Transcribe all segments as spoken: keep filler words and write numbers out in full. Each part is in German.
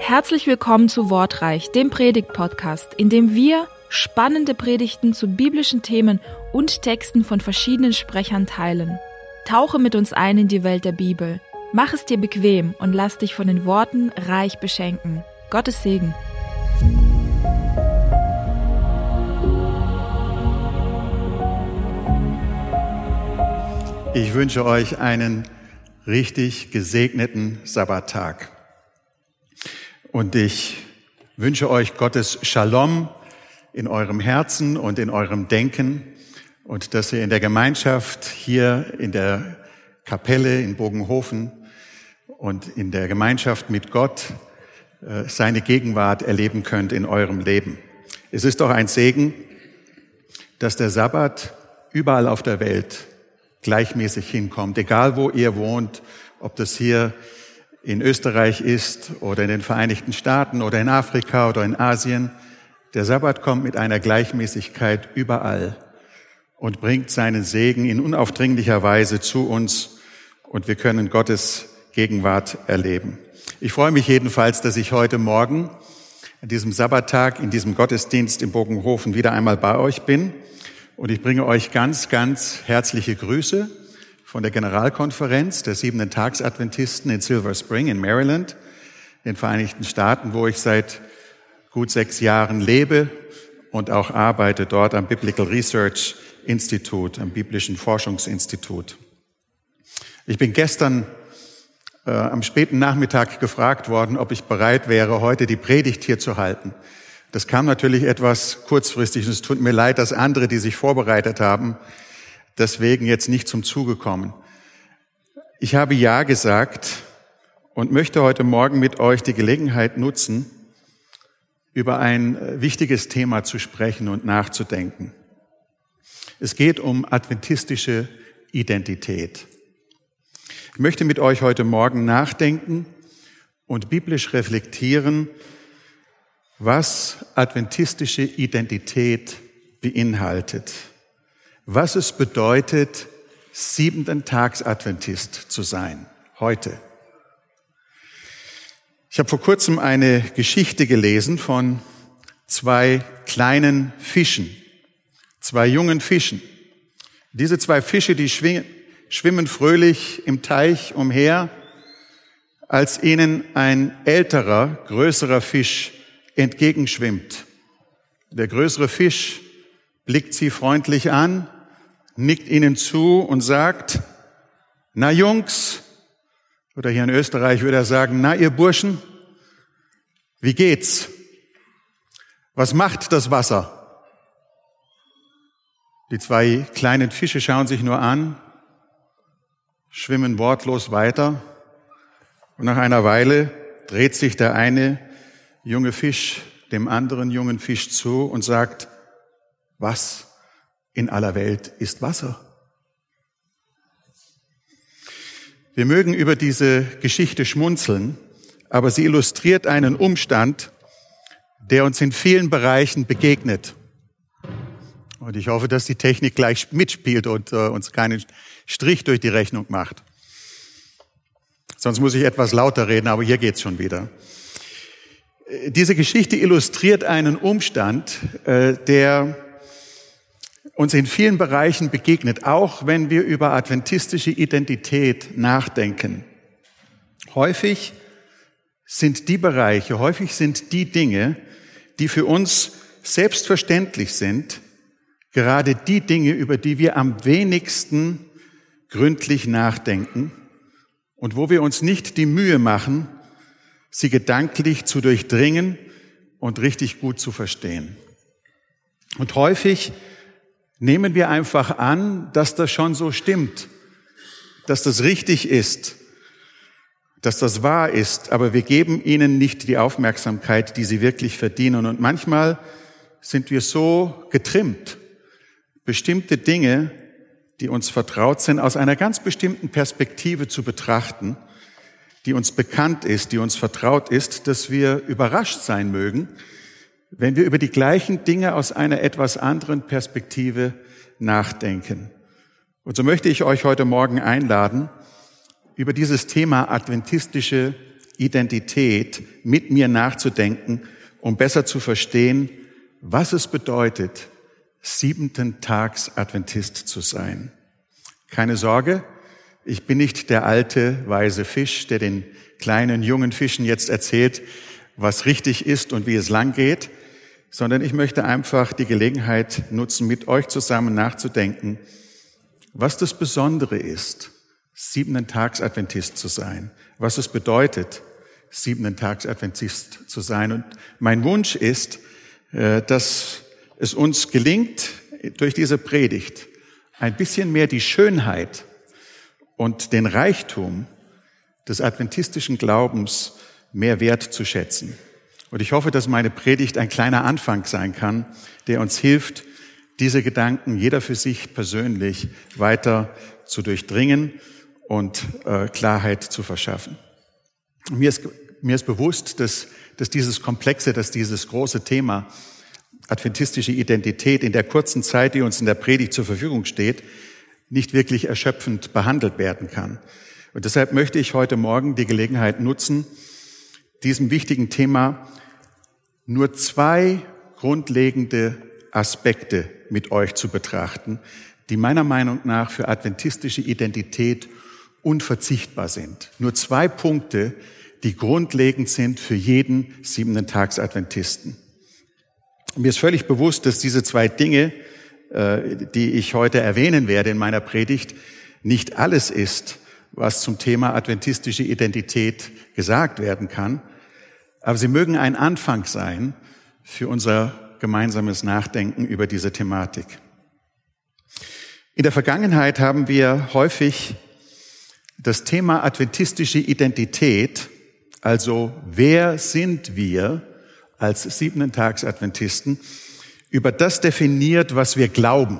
Herzlich willkommen zu Wortreich, dem Predigt-Podcast, in dem wir spannende Predigten zu biblischen Themen und Texten von verschiedenen Sprechern teilen. Tauche mit uns ein in die Welt der Bibel. Mach es dir bequem und lass dich von den Worten reich beschenken. Gottes Segen. Ich wünsche euch einen richtig gesegneten Sabbattag. Und ich wünsche euch Gottes Shalom in eurem Herzen und in eurem Denken und dass ihr in der Gemeinschaft hier in der Kapelle in Bogenhofen und in der Gemeinschaft mit Gott äh, seine Gegenwart erleben könnt in eurem Leben. Es ist doch ein Segen, dass der Sabbat überall auf der Welt gleichmäßig hinkommt, egal wo ihr wohnt, ob das hier in Österreich ist oder in den Vereinigten Staaten oder in Afrika oder in Asien. Der Sabbat kommt mit einer Gleichmäßigkeit überall und bringt seinen Segen in unaufdringlicher Weise zu uns und wir können Gottes Gegenwart erleben. Ich freue mich jedenfalls, dass ich heute Morgen an diesem Sabbattag in diesem Gottesdienst im Bogenhofen wieder einmal bei euch bin. Und ich bringe euch ganz, ganz herzliche Grüße von der Generalkonferenz der Siebenten-Tags-Adventisten in Silver Spring in Maryland, in den Vereinigten Staaten, wo ich seit gut sechs Jahren lebe und auch arbeite dort am Biblical Research Institute, am biblischen Forschungsinstitut. Ich bin gestern äh, am späten Nachmittag gefragt worden, ob ich bereit wäre, heute die Predigt hier zu halten. Das kam natürlich etwas kurzfristig und es tut mir leid, dass andere, die sich vorbereitet haben, deswegen jetzt nicht zum Zuge kommen. Ich habe Ja gesagt und möchte heute Morgen mit euch die Gelegenheit nutzen, über ein wichtiges Thema zu sprechen und nachzudenken. Es geht um adventistische Identität. Ich möchte mit euch heute Morgen nachdenken und biblisch reflektieren, was adventistische Identität beinhaltet, was es bedeutet, Siebenten-Tags-Adventist zu sein, heute. Ich habe vor kurzem eine Geschichte gelesen von zwei kleinen Fischen, zwei jungen Fischen. Diese zwei Fische, die schwimmen fröhlich im Teich umher, als ihnen ein älterer, größerer Fisch entgegenschwimmt. Der größere Fisch blickt sie freundlich an, nickt ihnen zu und sagt, na Jungs, oder hier in Österreich würde er sagen, na ihr Burschen, wie geht's? Was macht das Wasser? Die zwei kleinen Fische schauen sich nur an, schwimmen wortlos weiter und nach einer Weile dreht sich der eine junge Fisch dem anderen jungen Fisch zu und sagt, was in aller Welt ist Wasser? Wir mögen über diese Geschichte schmunzeln, aber sie illustriert einen Umstand, der uns in vielen Bereichen begegnet. Und ich hoffe, dass die Technik gleich mitspielt und äh, uns keinen Strich durch die Rechnung macht. Sonst muss ich etwas lauter reden, aber hier geht's schon wieder. Diese Geschichte illustriert einen Umstand, der uns in vielen Bereichen begegnet, auch wenn wir über adventistische Identität nachdenken. Häufig sind die Bereiche, häufig sind die Dinge, die für uns selbstverständlich sind, gerade die Dinge, über die wir am wenigsten gründlich nachdenken und wo wir uns nicht die Mühe machen, sie gedanklich zu durchdringen und richtig gut zu verstehen. Und häufig nehmen wir einfach an, dass das schon so stimmt, dass das richtig ist, dass das wahr ist, aber wir geben ihnen nicht die Aufmerksamkeit, die sie wirklich verdienen. Und manchmal sind wir so getrimmt, bestimmte Dinge, die uns vertraut sind, aus einer ganz bestimmten Perspektive zu betrachten, die uns bekannt ist, die uns vertraut ist, dass wir überrascht sein mögen, wenn wir über die gleichen Dinge aus einer etwas anderen Perspektive nachdenken. Und so möchte ich euch heute Morgen einladen, über dieses Thema adventistische Identität mit mir nachzudenken, um besser zu verstehen, was es bedeutet, siebenten Tags Adventist zu sein. Keine Sorge, ich bin nicht der alte, weise Fisch, der den kleinen, jungen Fischen jetzt erzählt, was richtig ist und wie es lang geht, sondern ich möchte einfach die Gelegenheit nutzen, mit euch zusammen nachzudenken, was das Besondere ist, siebenten Tags Adventist zu sein, was es bedeutet, siebenten Tags Adventist zu sein. Und mein Wunsch ist, dass es uns gelingt, durch diese Predigt ein bisschen mehr die Schönheit und den Reichtum des adventistischen Glaubens mehr wert zu schätzen. Und ich hoffe, dass meine Predigt ein kleiner Anfang sein kann, der uns hilft, diese Gedanken jeder für sich persönlich weiter zu durchdringen und äh, Klarheit zu verschaffen. Mir ist, mir ist bewusst, dass, dass dieses komplexe, dass dieses große Thema adventistische Identität in der kurzen Zeit, die uns in der Predigt zur Verfügung steht, nicht wirklich erschöpfend behandelt werden kann. Und deshalb möchte ich heute Morgen die Gelegenheit nutzen, diesem wichtigen Thema nur zwei grundlegende Aspekte mit euch zu betrachten, die meiner Meinung nach für adventistische Identität unverzichtbar sind. Nur zwei Punkte, die grundlegend sind für jeden siebenten Tags Adventisten. Mir ist völlig bewusst, dass diese zwei Dinge, die ich heute erwähnen werde in meiner Predigt, nicht alles ist, was zum Thema adventistische Identität gesagt werden kann. Aber sie mögen ein Anfang sein für unser gemeinsames Nachdenken über diese Thematik. In der Vergangenheit haben wir häufig das Thema adventistische Identität, also wer sind wir als siebenten Tags Adventisten, über das definiert, was wir glauben.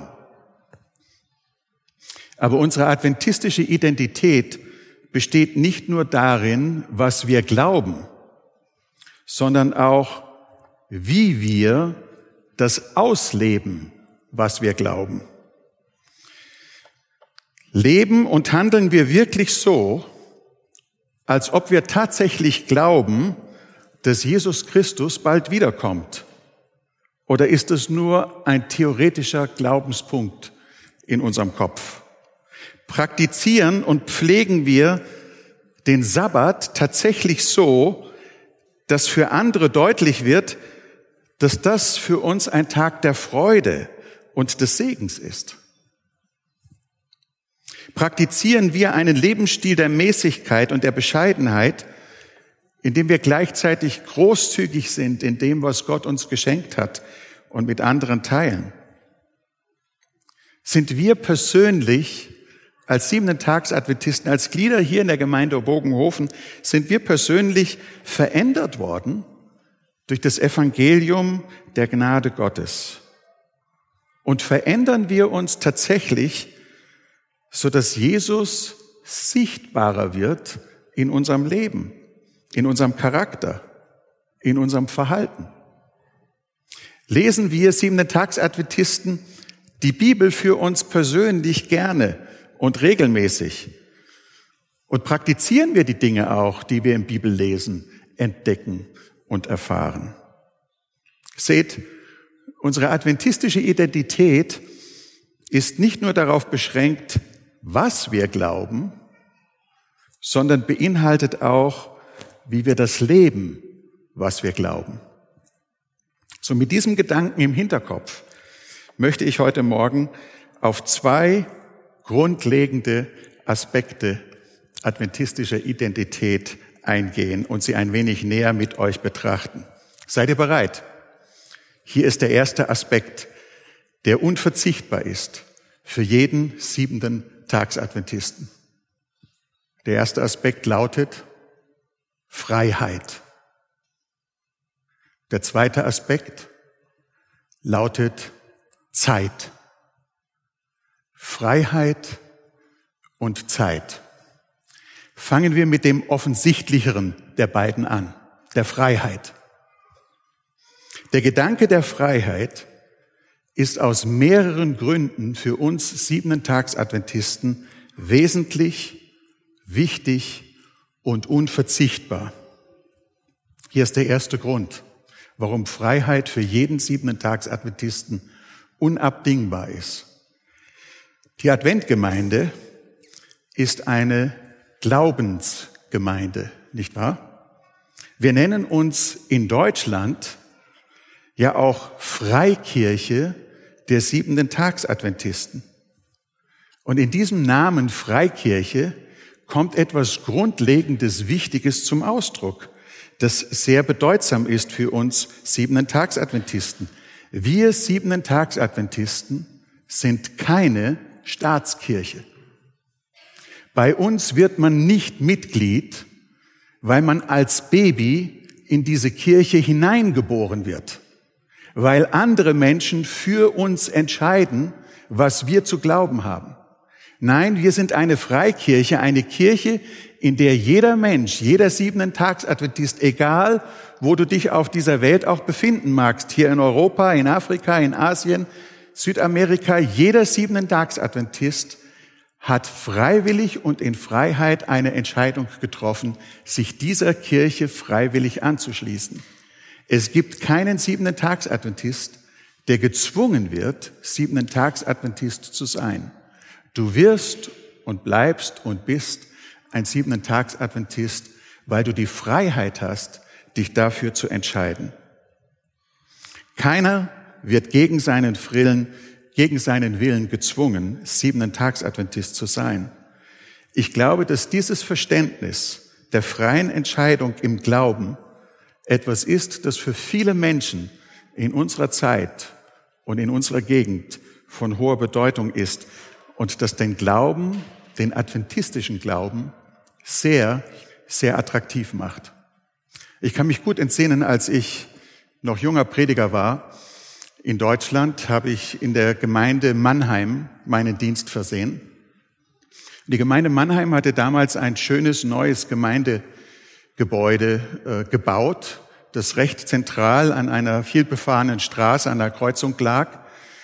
Aber unsere adventistische Identität besteht nicht nur darin, was wir glauben, sondern auch, wie wir das ausleben, was wir glauben. Leben und handeln wir wirklich so, als ob wir tatsächlich glauben, dass Jesus Christus bald wiederkommt? Oder ist es nur ein theoretischer Glaubenspunkt in unserem Kopf? Praktizieren und pflegen wir den Sabbat tatsächlich so, dass für andere deutlich wird, dass das für uns ein Tag der Freude und des Segens ist? Praktizieren wir einen Lebensstil der Mäßigkeit und der Bescheidenheit, indem wir gleichzeitig großzügig sind in dem, was Gott uns geschenkt hat und mit anderen teilen? Sind wir persönlich als siebenten Tags Adventisten, als Glieder hier in der Gemeinde Bogenhofen, sind wir persönlich verändert worden durch das Evangelium der Gnade Gottes? Und verändern wir uns tatsächlich, sodass Jesus sichtbarer wird in unserem Leben, in unserem Charakter, in unserem Verhalten? Lesen wir siebenten Tags Adventisten die Bibel für uns persönlich gerne und regelmäßig? Und praktizieren wir die Dinge auch, die wir im Bibellesen entdecken und erfahren? Seht, unsere adventistische Identität ist nicht nur darauf beschränkt, was wir glauben, sondern beinhaltet auch, wie wir das leben, was wir glauben. So, mit diesem Gedanken im Hinterkopf möchte ich heute Morgen auf zwei grundlegende Aspekte adventistischer Identität eingehen und sie ein wenig näher mit euch betrachten. Seid ihr bereit? Hier ist der erste Aspekt, der unverzichtbar ist für jeden siebenten Tags Adventisten. Der erste Aspekt lautet Freiheit. Der zweite Aspekt lautet Zeit. Freiheit und Zeit. Fangen wir mit dem offensichtlicheren der beiden an, der Freiheit. Der Gedanke der Freiheit ist aus mehreren Gründen für uns siebenten Tags Adventisten wesentlich, wichtig und unverzichtbar. Hier ist der erste Grund, warum Freiheit für jeden Siebenten-Tags-Adventisten unabdingbar ist. Die Adventgemeinde ist eine Glaubensgemeinde, nicht wahr? Wir nennen uns in Deutschland ja auch Freikirche der Siebenten-Tags-Adventisten. Und in diesem Namen Freikirche kommt etwas Grundlegendes, Wichtiges zum Ausdruck, das sehr bedeutsam ist für uns Siebenten-Tags-Adventisten. Wir Siebenten-Tags-Adventisten sind keine Staatskirche. Bei uns wird man nicht Mitglied, weil man als Baby in diese Kirche hineingeboren wird, weil andere Menschen für uns entscheiden, was wir zu glauben haben. Nein, wir sind eine Freikirche, eine Kirche, in der jeder Mensch, jeder Siebenten-Tags-Adventist, egal wo du dich auf dieser Welt auch befinden magst, hier in Europa, in Afrika, in Asien, Südamerika, jeder Siebenten-Tags-Adventist hat freiwillig und in Freiheit eine Entscheidung getroffen, sich dieser Kirche freiwillig anzuschließen. Es gibt keinen Siebenten-Tags-Adventist, der gezwungen wird, Siebenten-Tags-Adventist zu sein. Du wirst und bleibst und bist ein Siebenten-Tags-Adventist, weil du die Freiheit hast, dich dafür zu entscheiden. Keiner wird gegen seinen Willen, gegen seinen Willen gezwungen, Siebenten-Tags-Adventist zu sein. Ich glaube, dass dieses Verständnis der freien Entscheidung im Glauben etwas ist, das für viele Menschen in unserer Zeit und in unserer Gegend von hoher Bedeutung ist und das den Glauben, den adventistischen Glauben, sehr, sehr attraktiv macht. Ich kann mich gut entsinnen, als ich noch junger Prediger war, in Deutschland habe ich in der Gemeinde Mannheim meinen Dienst versehen. Die Gemeinde Mannheim hatte damals ein schönes neues Gemeindegebäude äh, gebaut, das recht zentral an einer vielbefahrenen Straße an der Kreuzung lag.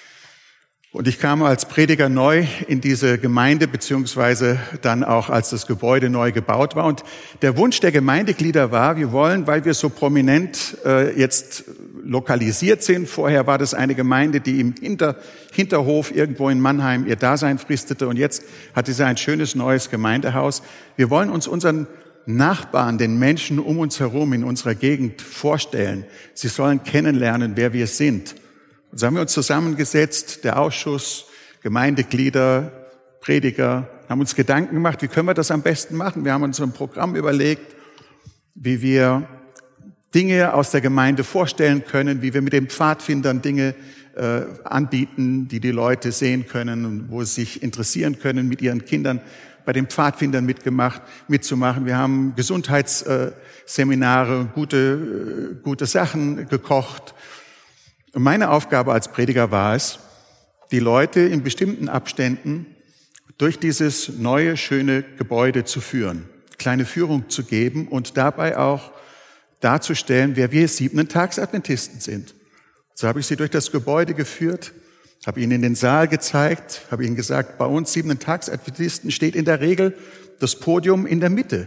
Und ich kam als Prediger neu in diese Gemeinde, beziehungsweise dann auch, als das Gebäude neu gebaut war. Und der Wunsch der Gemeindeglieder war, wir wollen, weil wir so prominent äh, jetzt lokalisiert sind, vorher war das eine Gemeinde, die im Hinter, Hinterhof irgendwo in Mannheim ihr Dasein fristete, und jetzt hat sie ein schönes neues Gemeindehaus. Wir wollen uns unseren Nachbarn, den Menschen um uns herum in unserer Gegend vorstellen. Sie sollen kennenlernen, wer wir sind. Und so haben wir uns zusammengesetzt, der Ausschuss, Gemeindeglieder, Prediger, haben uns Gedanken gemacht, wie können wir das am besten machen. Wir haben uns ein Programm überlegt, wie wir Dinge aus der Gemeinde vorstellen können, wie wir mit den Pfadfindern Dinge äh, anbieten, die die Leute sehen können und wo sie sich interessieren können, mit ihren Kindern bei den Pfadfindern mitgemacht, mitzumachen. Wir haben Gesundheitsseminare und gute, gute Sachen gekocht. Und meine Aufgabe als Prediger war es, die Leute in bestimmten Abständen durch dieses neue, schöne Gebäude zu führen, kleine Führung zu geben und dabei auch darzustellen, wer wir Siebenten-Tags-Adventisten sind. So habe ich sie durch das Gebäude geführt, habe ihnen in den Saal gezeigt, habe ihnen gesagt, bei uns Siebenten-Tags-Adventisten steht in der Regel das Podium in der Mitte,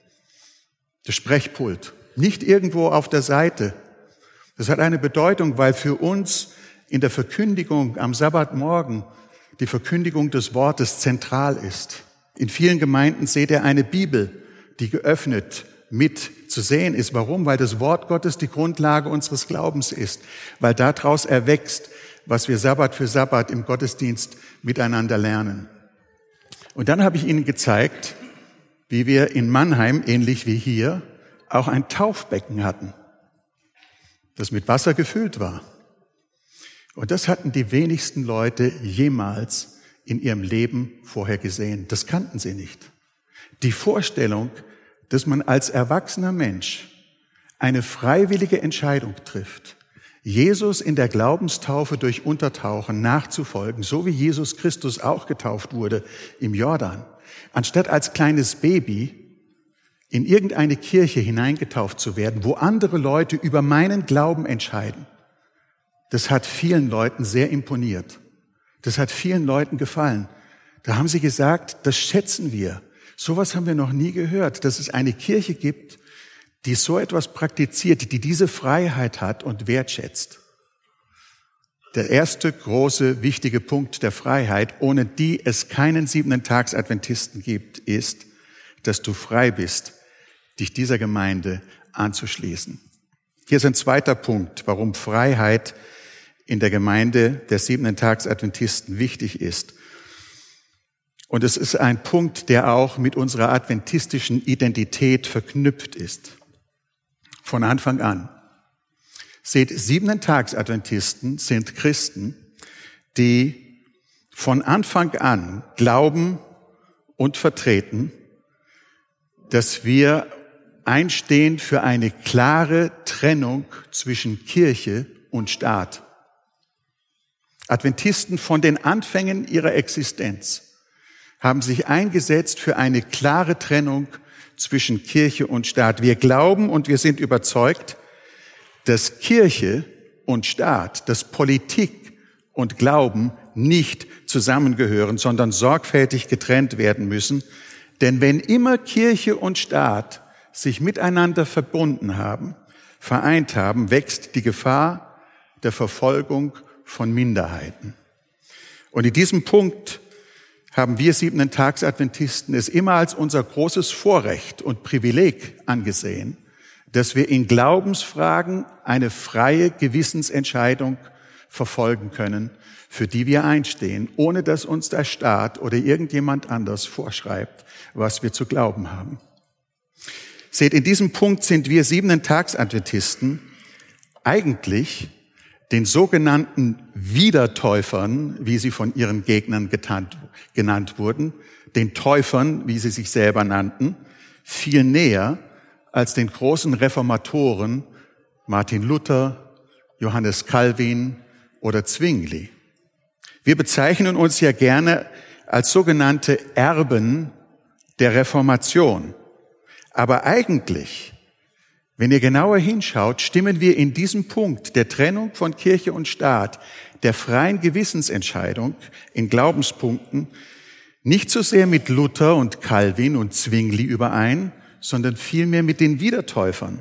das Sprechpult, nicht irgendwo auf der Seite. Das hat eine Bedeutung, weil für uns in der Verkündigung am Sabbatmorgen die Verkündigung des Wortes zentral ist. In vielen Gemeinden seht ihr eine Bibel, die geöffnet mit zu sehen ist. Warum? Weil das Wort Gottes die Grundlage unseres Glaubens ist, weil daraus erwächst, was wir Sabbat für Sabbat im Gottesdienst miteinander lernen. Und dann habe ich Ihnen gezeigt, wie wir in Mannheim, ähnlich wie hier, auch ein Taufbecken hatten, das mit Wasser gefüllt war. Und das hatten die wenigsten Leute jemals in ihrem Leben vorher gesehen. Das kannten sie nicht. Die Vorstellung, dass man als erwachsener Mensch eine freiwillige Entscheidung trifft, Jesus in der Glaubenstaufe durch Untertauchen nachzufolgen, so wie Jesus Christus auch getauft wurde im Jordan, anstatt als kleines Baby in irgendeine Kirche hineingetauft zu werden, wo andere Leute über meinen Glauben entscheiden. Das hat vielen Leuten sehr imponiert. Das hat vielen Leuten gefallen. Da haben sie gesagt, das schätzen wir. Sowas haben wir noch nie gehört, dass es eine Kirche gibt, die so etwas praktiziert, die diese Freiheit hat und wertschätzt. Der erste große, wichtige Punkt der Freiheit, ohne die es keinen Siebenten-Tags-Adventisten gibt, ist, dass du frei bist, dich dieser Gemeinde anzuschließen. Hier ist ein zweiter Punkt, warum Freiheit in der Gemeinde der Siebenten-Tags-Adventisten wichtig ist. Und es ist ein Punkt, der auch mit unserer adventistischen Identität verknüpft ist. Von Anfang an. Seht, Siebenten-Tags-Adventisten sind Christen, die von Anfang an glauben und vertreten, dass wir einstehen für eine klare Trennung zwischen Kirche und Staat. Adventisten von den Anfängen ihrer Existenz haben sich eingesetzt für eine klare Trennung zwischen Kirche und Staat. Wir glauben und wir sind überzeugt, dass Kirche und Staat, dass Politik und Glauben nicht zusammengehören, sondern sorgfältig getrennt werden müssen. Denn wenn immer Kirche und Staat sich miteinander verbunden haben, vereint haben, wächst die Gefahr der Verfolgung von Minderheiten. Und in diesem Punkt haben wir Siebenten-Tags-Adventisten es immer als unser großes Vorrecht und Privileg angesehen, dass wir in Glaubensfragen eine freie Gewissensentscheidung verfolgen können, für die wir einstehen, ohne dass uns der Staat oder irgendjemand anders vorschreibt, was wir zu glauben haben. Seht, in diesem Punkt sind wir Siebenten-Tags-Adventisten eigentlich den sogenannten Wiedertäufern, wie sie von ihren Gegnern getannt, genannt wurden, den Täufern, wie sie sich selber nannten, viel näher als den großen Reformatoren Martin Luther, Johannes Calvin oder Zwingli. Wir bezeichnen uns ja gerne als sogenannte Erben der Reformation. Aber eigentlich, wenn ihr genauer hinschaut, stimmen wir in diesem Punkt der Trennung von Kirche und Staat, der freien Gewissensentscheidung in Glaubenspunkten, nicht so sehr mit Luther und Calvin und Zwingli überein, sondern vielmehr mit den Wiedertäufern,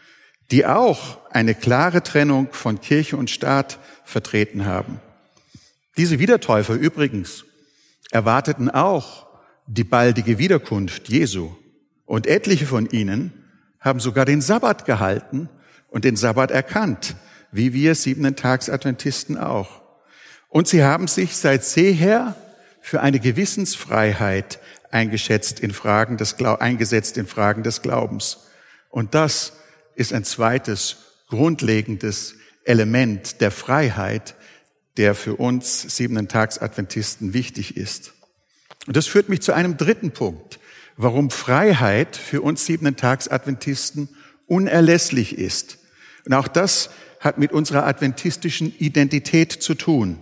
die auch eine klare Trennung von Kirche und Staat vertreten haben. Diese Wiedertäufer übrigens erwarteten auch die baldige Wiederkunft Jesu. Und etliche von ihnen haben sogar den Sabbat gehalten und den Sabbat erkannt, wie wir Siebenten-Tags-Adventisten auch. Und sie haben sich seit jeher für eine Gewissensfreiheit eingeschätzt in Fragen des, eingesetzt in Fragen des Glaubens. Und das ist ein zweites grundlegendes Element der Freiheit, der für uns Siebenten-Tags-Adventisten wichtig ist. Und das führt mich zu einem dritten Punkt, warum Freiheit für uns Siebenten-Tags-Adventisten unerlässlich ist. Und auch das hat mit unserer adventistischen Identität zu tun.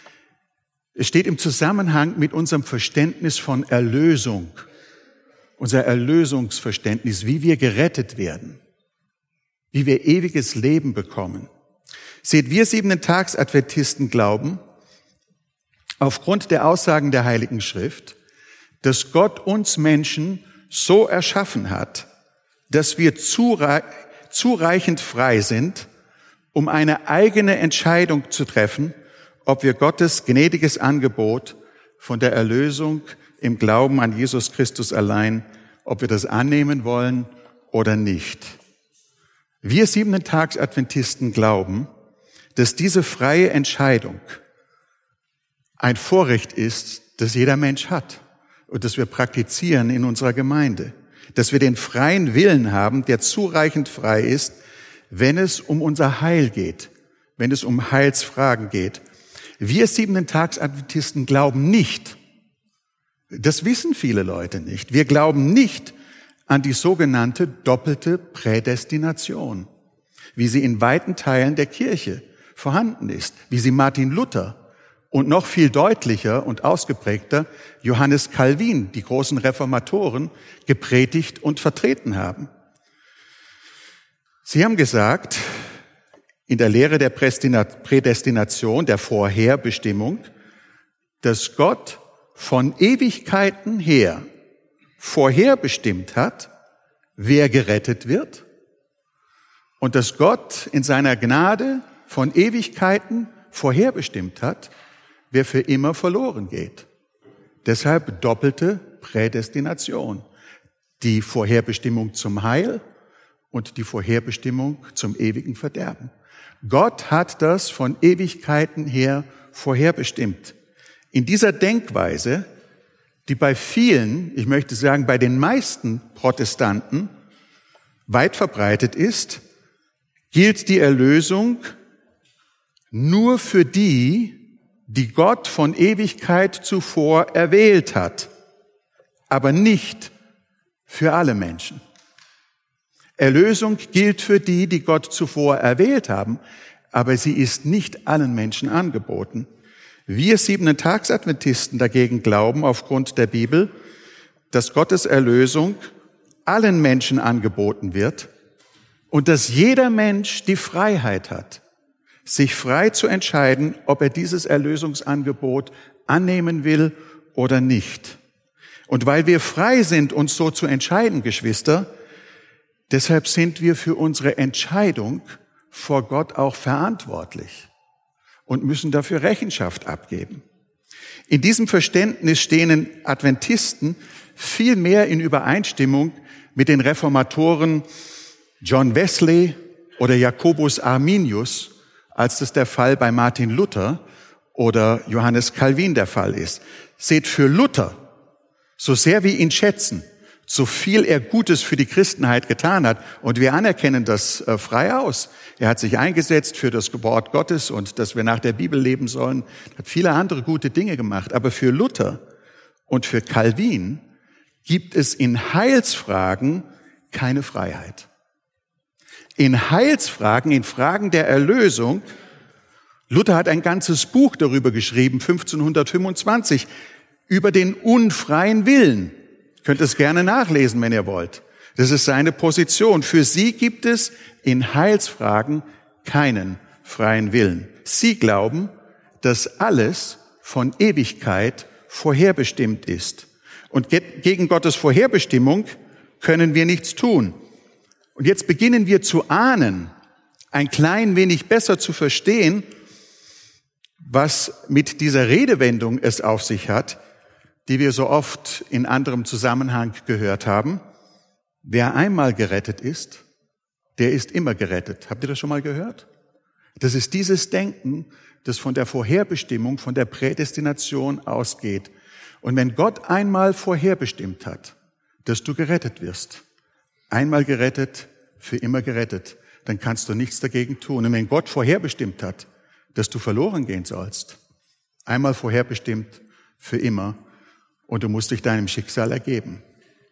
Es steht im Zusammenhang mit unserem Verständnis von Erlösung, unser Erlösungsverständnis, wie wir gerettet werden, wie wir ewiges Leben bekommen. Seht, wir Siebenten-Tags-Adventisten glauben, aufgrund der Aussagen der Heiligen Schrift, dass Gott uns Menschen so erschaffen hat, dass wir zurei- zureichend frei sind, um eine eigene Entscheidung zu treffen, ob wir Gottes gnädiges Angebot von der Erlösung im Glauben an Jesus Christus allein, ob wir das annehmen wollen oder nicht. Wir Siebenten-Tags-Adventisten glauben, dass diese freie Entscheidung ein Vorrecht ist, das jeder Mensch hat und das wir praktizieren in unserer Gemeinde. Dass wir den freien Willen haben, der zureichend frei ist, wenn es um unser Heil geht, wenn es um Heilsfragen geht. Wir Siebenten-Tags-Adventisten glauben nicht, das wissen viele Leute nicht, wir glauben nicht an die sogenannte doppelte Prädestination, wie sie in weiten Teilen der Kirche vorhanden ist, wie sie Martin Luther und noch viel deutlicher und ausgeprägter Johannes Calvin, die großen Reformatoren, gepredigt und vertreten haben. Sie haben gesagt, in der Lehre der Prädestination, der Vorherbestimmung, dass Gott von Ewigkeiten her vorherbestimmt hat, wer gerettet wird und dass Gott in seiner Gnade von Ewigkeiten vorherbestimmt hat, wer für immer verloren geht. Deshalb doppelte Prädestination. Die Vorherbestimmung zum Heil und die Vorherbestimmung zum ewigen Verderben. Gott hat das von Ewigkeiten her vorherbestimmt. In dieser Denkweise, die bei vielen, ich möchte sagen bei den meisten Protestanten weit verbreitet ist, gilt die Erlösung nur für die, die Gott von Ewigkeit zuvor erwählt hat, aber nicht für alle Menschen. Erlösung gilt für die, die Gott zuvor erwählt haben, aber sie ist nicht allen Menschen angeboten. Wir Siebenten-Tags-Adventisten dagegen glauben aufgrund der Bibel, dass Gottes Erlösung allen Menschen angeboten wird und dass jeder Mensch die Freiheit hat, sich frei zu entscheiden, ob er dieses Erlösungsangebot annehmen will oder nicht. Und weil wir frei sind, uns so zu entscheiden, Geschwister, deshalb sind wir für unsere Entscheidung vor Gott auch verantwortlich und müssen dafür Rechenschaft abgeben. In diesem Verständnis stehen Adventisten viel mehr in Übereinstimmung mit den Reformatoren John Wesley oder Jacobus Arminius, als das der Fall bei Martin Luther oder Johannes Calvin der Fall ist. Seht, für Luther, so sehr wir ihn schätzen, so viel er Gutes für die Christenheit getan hat, und wir anerkennen das äh, frei aus. Er hat sich eingesetzt für das Wort Gottes und dass wir nach der Bibel leben sollen, hat viele andere gute Dinge gemacht. Aber für Luther und für Calvin gibt es in Heilsfragen keine Freiheit. In Heilsfragen, in Fragen der Erlösung, Luther hat ein ganzes Buch darüber geschrieben, fünfzehnhundertfünfundzwanzig, über den unfreien Willen. Ihr könnt es gerne nachlesen, wenn ihr wollt. Das ist seine Position. Für sie gibt es in Heilsfragen keinen freien Willen. Sie glauben, dass alles von Ewigkeit vorherbestimmt ist. Und gegen Gottes Vorherbestimmung können wir nichts tun. Und jetzt beginnen wir zu ahnen, ein klein wenig besser zu verstehen, was mit dieser Redewendung es auf sich hat, die wir so oft in anderem Zusammenhang gehört haben. Wer einmal gerettet ist, der ist immer gerettet. Habt ihr das schon mal gehört? Das ist dieses Denken, das von der Vorherbestimmung, von der Prädestination ausgeht. Und wenn Gott einmal vorherbestimmt hat, dass du gerettet wirst, einmal gerettet, für immer gerettet, dann kannst du nichts dagegen tun. Und wenn Gott vorherbestimmt hat, dass du verloren gehen sollst, einmal vorherbestimmt, für immer, und du musst dich deinem Schicksal ergeben.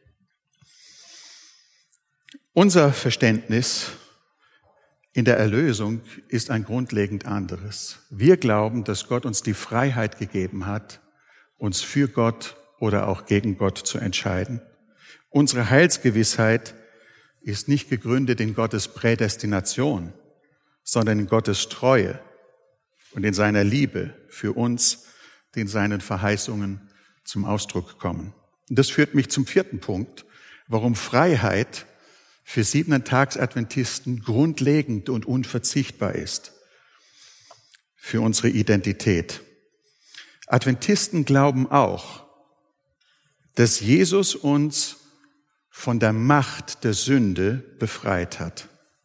Unser Verständnis in der Erlösung ist ein grundlegend anderes. Wir glauben, dass Gott uns die Freiheit gegeben hat, uns für Gott oder auch gegen Gott zu entscheiden. Unsere Heilsgewissheit ist nicht gegründet in Gottes Prädestination, sondern in Gottes Treue und in seiner Liebe für uns, die in seinen Verheißungen zum Ausdruck kommen. Und das führt mich zum vierten Punkt, warum Freiheit für Siebenten-Tags-Adventisten grundlegend und unverzichtbar ist für unsere Identität. Adventisten glauben auch, dass Jesus uns von der Macht der Sünde befreit hat.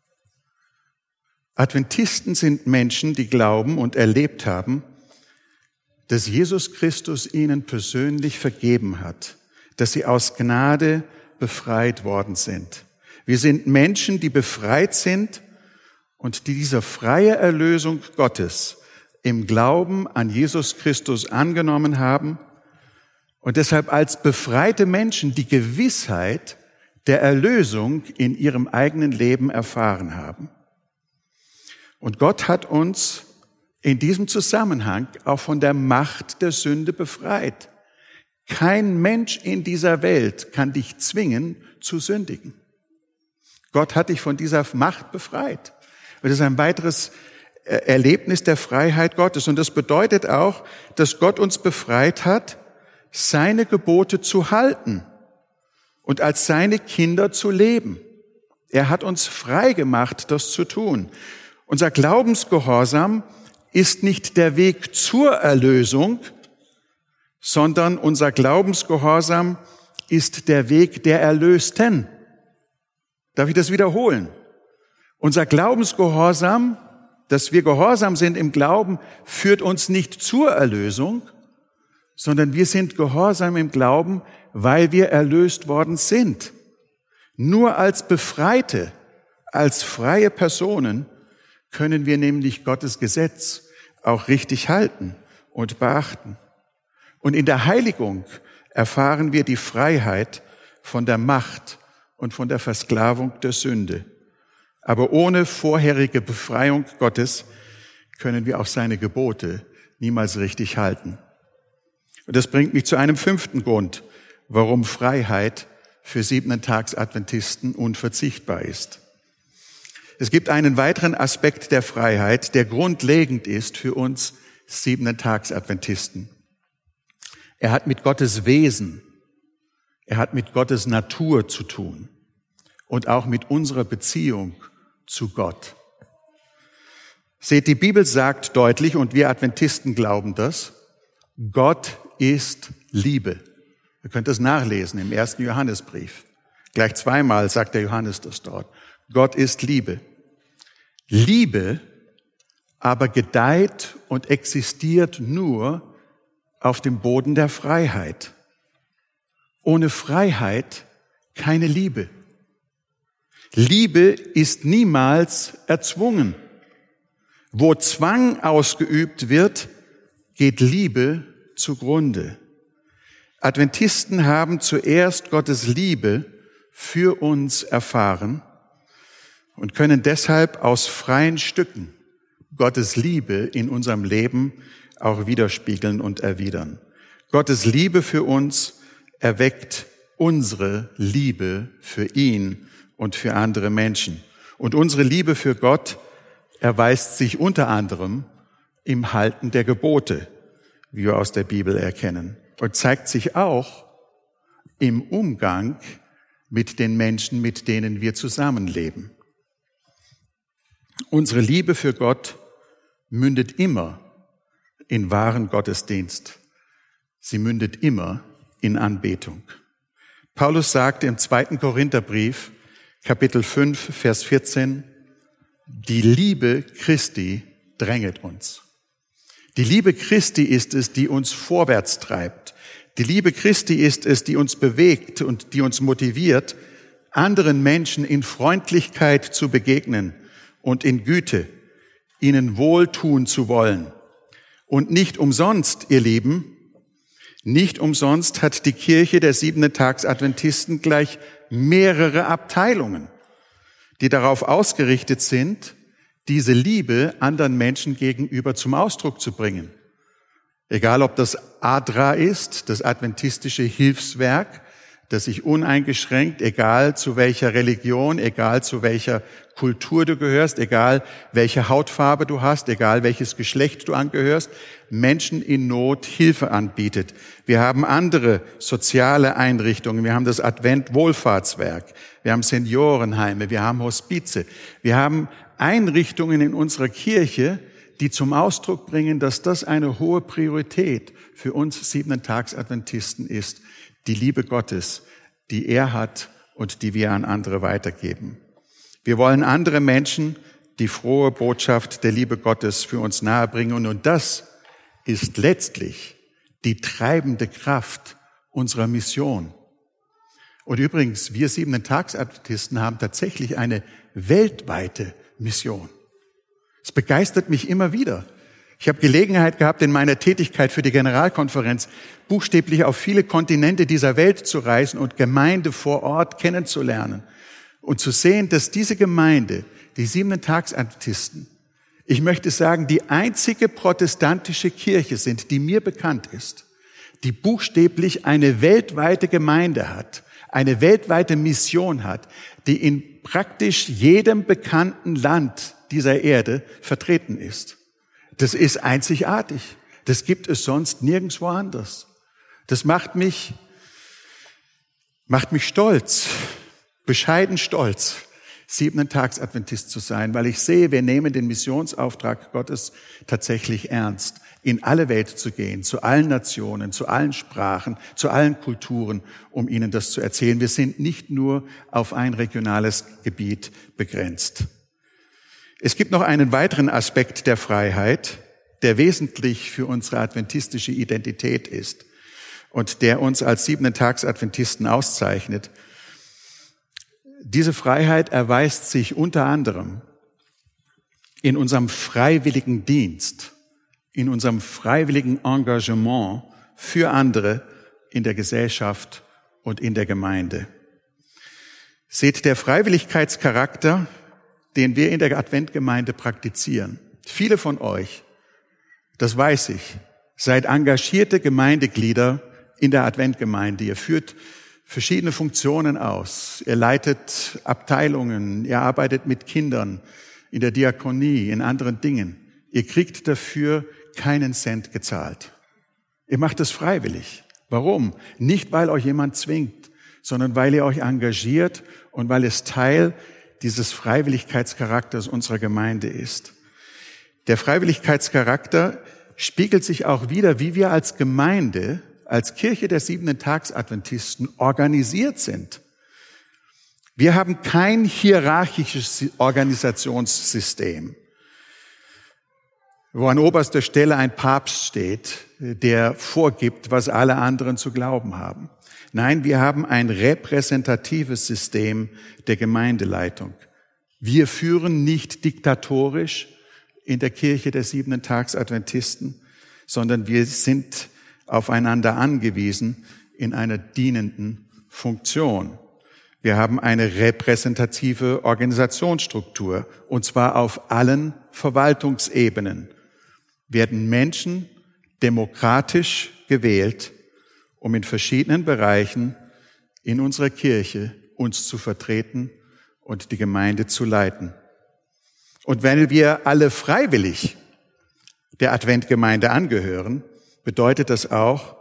Adventisten sind Menschen, die glauben und erlebt haben, dass Jesus Christus ihnen persönlich vergeben hat, dass sie aus Gnade befreit worden sind. Wir sind Menschen, die befreit sind und die diese freie Erlösung Gottes im Glauben an Jesus Christus angenommen haben und deshalb als befreite Menschen die Gewissheit der Erlösung in ihrem eigenen Leben erfahren haben. Und Gott hat uns in diesem Zusammenhang auch von der Macht der Sünde befreit. Kein Mensch in dieser Welt kann dich zwingen zu sündigen. Gott hat dich von dieser Macht befreit. Und das ist ein weiteres Erlebnis der Freiheit Gottes. Und das bedeutet auch, dass Gott uns befreit hat, seine Gebote zu halten und als seine Kinder zu leben. Er hat uns frei gemacht, das zu tun. Unser Glaubensgehorsam ist nicht der Weg zur Erlösung, sondern unser Glaubensgehorsam ist der Weg der Erlösten. Darf ich das wiederholen? Unser Glaubensgehorsam, dass wir gehorsam sind im Glauben, führt uns nicht zur Erlösung, sondern wir sind gehorsam im Glauben, weil wir erlöst worden sind. Nur als Befreite, als freie Personen können wir nämlich Gottes Gesetz auch richtig halten und beachten. Und in der Heiligung erfahren wir die Freiheit von der Macht und von der Versklavung der Sünde. Aber ohne vorherige Befreiung Gottes können wir auch seine Gebote niemals richtig halten. Und das bringt mich zu einem fünften Grund, warum Freiheit für Siebenten-Tags-Adventisten unverzichtbar ist. Es gibt einen weiteren Aspekt der Freiheit, der grundlegend ist für uns Siebenten-Tags-Adventisten. Er hat mit Gottes Wesen, er hat mit Gottes Natur zu tun und auch mit unserer Beziehung zu Gott. Seht, die Bibel sagt deutlich, und wir Adventisten glauben das, Gott ist Liebe. Ihr könnt das nachlesen im ersten Johannesbrief. Gleich zweimal sagt der Johannes das dort. Gott ist Liebe. Liebe aber gedeiht und existiert nur auf dem Boden der Freiheit. Ohne Freiheit keine Liebe. Liebe ist niemals erzwungen. Wo Zwang ausgeübt wird, geht Liebe zugrunde. Adventisten haben zuerst Gottes Liebe für uns erfahren und können deshalb aus freien Stücken Gottes Liebe in unserem Leben auch widerspiegeln und erwidern. Gottes Liebe für uns erweckt unsere Liebe für ihn und für andere Menschen. Und unsere Liebe für Gott erweist sich unter anderem im Halten der Gebote, wie wir aus der Bibel erkennen, und zeigt sich auch im Umgang mit den Menschen, mit denen wir zusammenleben. Unsere Liebe für Gott mündet immer in wahren Gottesdienst. Sie mündet immer in Anbetung. Paulus sagt im zweiten Korintherbrief, Kapitel fünf, Vers vierzehn, die Liebe Christi dränget uns. Die Liebe Christi ist es, die uns vorwärts treibt. Die Liebe Christi ist es, die uns bewegt und die uns motiviert, anderen Menschen in Freundlichkeit zu begegnen und in Güte, ihnen wohltun zu wollen. Und nicht umsonst, ihr Lieben, nicht umsonst hat die Kirche der Siebenten-Tags-Adventisten gleich mehrere Abteilungen, die darauf ausgerichtet sind, diese Liebe anderen Menschen gegenüber zum Ausdruck zu bringen. Egal, ob das A D R A ist, das adventistische Hilfswerk, das sich uneingeschränkt, egal zu welcher Religion, egal zu welcher Kultur du gehörst, egal welche Hautfarbe du hast, egal welches Geschlecht du angehörst, Menschen in Not Hilfe anbietet. Wir haben andere soziale Einrichtungen, wir haben das Advent-Wohlfahrtswerk, wir haben Seniorenheime, wir haben Hospize, wir haben Einrichtungen in unserer Kirche, die zum Ausdruck bringen, dass das eine hohe Priorität für uns Siebenten-Tags-Adventisten ist, die Liebe Gottes, die er hat und die wir an andere weitergeben. Wir wollen andere Menschen die frohe Botschaft der Liebe Gottes für uns nahebringen und das ist letztlich die treibende Kraft unserer Mission. Und übrigens, wir Siebenten-Tags-Adventisten haben tatsächlich eine weltweite Mission. Es begeistert mich immer wieder. Ich habe Gelegenheit gehabt, in meiner Tätigkeit für die Generalkonferenz buchstäblich auf viele Kontinente dieser Welt zu reisen und Gemeinde vor Ort kennenzulernen und zu sehen, dass diese Gemeinde, die Siebenten-Tags-Adventisten, ich möchte sagen, die einzige protestantische Kirche sind, die mir bekannt ist, die buchstäblich eine weltweite Gemeinde hat, eine weltweite Mission hat, die in praktisch jedem bekannten Land dieser Erde vertreten ist. Das ist einzigartig. Das gibt es sonst nirgendwo anders. Das macht mich, macht mich stolz, bescheiden stolz, Siebenten-Tags-Adventist zu sein, weil ich sehe, wir nehmen den Missionsauftrag Gottes tatsächlich ernst, in alle Welt zu gehen, zu allen Nationen, zu allen Sprachen, zu allen Kulturen, um ihnen das zu erzählen. Wir sind nicht nur auf ein regionales Gebiet begrenzt. Es gibt noch einen weiteren Aspekt der Freiheit, der wesentlich für unsere adventistische Identität ist und der uns als Siebenten-Tags-Adventisten auszeichnet. Diese Freiheit erweist sich unter anderem in unserem freiwilligen Dienst, in unserem freiwilligen Engagement für andere in der Gesellschaft und in der Gemeinde. Seht, der Freiwilligkeitscharakter, den wir in der Adventgemeinde praktizieren. Viele von euch, das weiß ich, seid engagierte Gemeindeglieder in der Adventgemeinde. Ihr führt verschiedene Funktionen aus. Ihr leitet Abteilungen, ihr arbeitet mit Kindern in der Diakonie, in anderen Dingen. Ihr kriegt dafür keinen Cent gezahlt. Ihr macht es freiwillig. Warum? Nicht, weil euch jemand zwingt, sondern weil ihr euch engagiert und weil es Teil dieses Freiwilligkeitscharakters unserer Gemeinde ist. Der Freiwilligkeitscharakter spiegelt sich auch wider, wie wir als Gemeinde, als Kirche der Siebenten-Tags-Adventisten organisiert sind. Wir haben kein hierarchisches Organisationssystem, wo an oberster Stelle ein Papst steht, der vorgibt, was alle anderen zu glauben haben. Nein, wir haben ein repräsentatives System der Gemeindeleitung. Wir führen nicht diktatorisch in der Kirche der Siebenten-Tags-Adventisten, sondern wir sind aufeinander angewiesen in einer dienenden Funktion. Wir haben eine repräsentative Organisationsstruktur, und zwar auf allen Verwaltungsebenen werden Menschen demokratisch gewählt, um in verschiedenen Bereichen in unserer Kirche uns zu vertreten und die Gemeinde zu leiten. Und wenn wir alle freiwillig der Adventgemeinde angehören, bedeutet das auch,